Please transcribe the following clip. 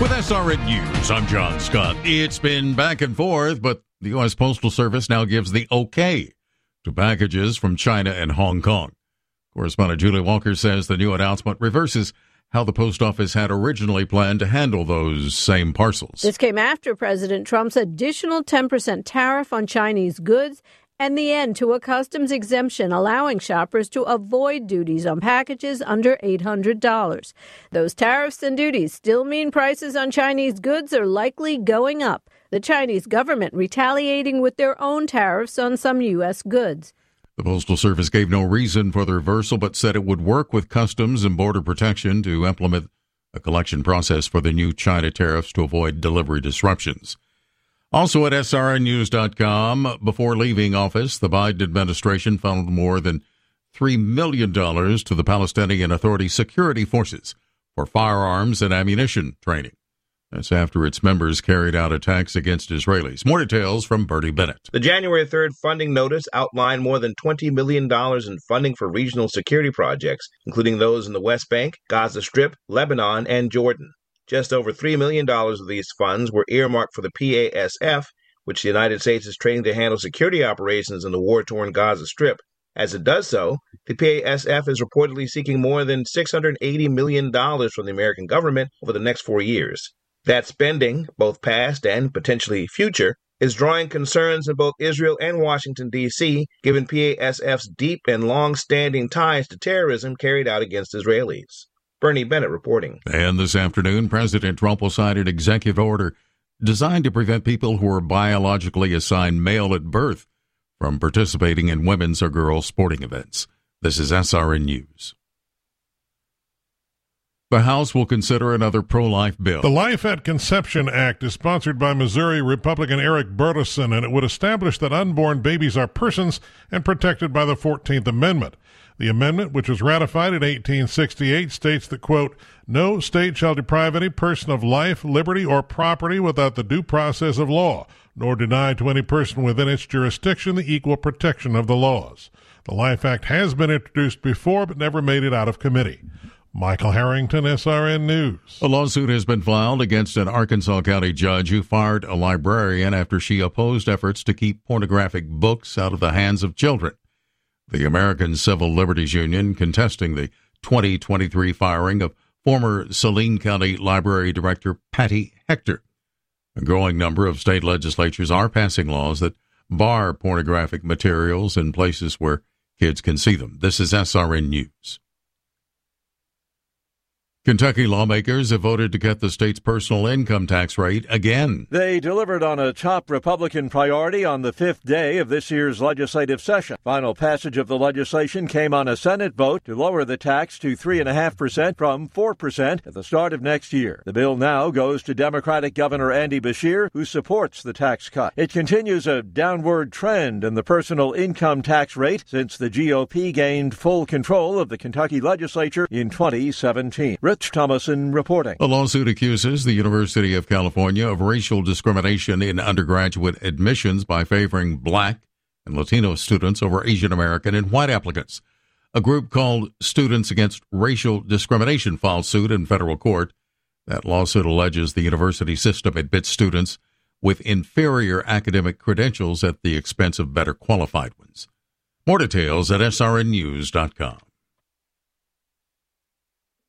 With SRN News, I'm John Scott. It's been back and forth, but the U.S. Postal Service now gives the okay to packages from China and Hong Kong. Correspondent Julie Walker says the new announcement reverses how the post office had originally planned to handle those same parcels. This came after President Trump's additional 10% tariff on Chinese goods and the end to a customs exemption allowing shoppers to avoid duties on packages under $800. Those tariffs and duties still mean prices on Chinese goods are likely going up, the Chinese government retaliating with their own tariffs on some U.S. goods. The Postal Service gave no reason for the reversal, but said it would work with Customs and Border Protection to implement a collection process for the new China tariffs to avoid delivery disruptions. Also at srnnews.com, before leaving office, the Biden administration funneled more than $3 million to the Palestinian Authority security forces for firearms and ammunition training. That's after its members carried out attacks against Israelis. More details from Bernie Bennett. The January 3rd funding notice outlined more than $20 million in funding for regional security projects, including those in the West Bank, Gaza Strip, Lebanon, and Jordan. Just over $3 million of these funds were earmarked for the PASF, which the United States is training to handle security operations in the war-torn Gaza Strip. As it does so, the PASF is reportedly seeking more than $680 million from the American government over the next 4 years. That spending, both past and potentially future, is drawing concerns in both Israel and Washington, D.C., given PASF's deep and long-standing ties to terrorism carried out against Israelis. Bernie Bennett reporting. And this afternoon, President Trump will sign an executive order designed to prevent people who are biologically assigned male at birth from participating in women's or girls' sporting events. This is SRN News. The House will consider another pro-life bill. The Life at Conception Act is sponsored by Missouri Republican Eric Burleson, and it would establish that unborn babies are persons and protected by the 14th Amendment. The amendment, which was ratified in 1868, states that, quote, no state shall deprive any person of life, liberty, or property without the due process of law, nor deny to any person within its jurisdiction the equal protection of the laws. The Life Act has been introduced before, but never made it out of committee. Michael Harrington, SRN News. A lawsuit has been filed against an Arkansas County judge who fired a librarian after she opposed efforts to keep pornographic books out of the hands of children. The American Civil Liberties Union contesting the 2023 firing of former Saline County Library Director Patty Hector. A growing number of state legislatures are passing laws that bar pornographic materials in places where kids can see them. This is SRN News. Kentucky lawmakers have voted to cut the state's personal income tax rate again. They delivered on a top Republican priority on the fifth day of this year's legislative session. Final passage of the legislation came on a Senate vote to lower the tax to 3.5% from 4% at the start of next year. The bill now goes to Democratic Governor Andy Beshear, who supports the tax cut. It continues a downward trend in the personal income tax rate since the GOP gained full control of the Kentucky legislature in 2017. Rich Thomason reporting. A lawsuit accuses the University of California of racial discrimination in undergraduate admissions by favoring Black and Latino students over Asian American and white applicants. A group called Students Against Racial Discrimination filed suit in federal court. That lawsuit alleges the university system admits students with inferior academic credentials at the expense of better qualified ones. More details at srnnews.com.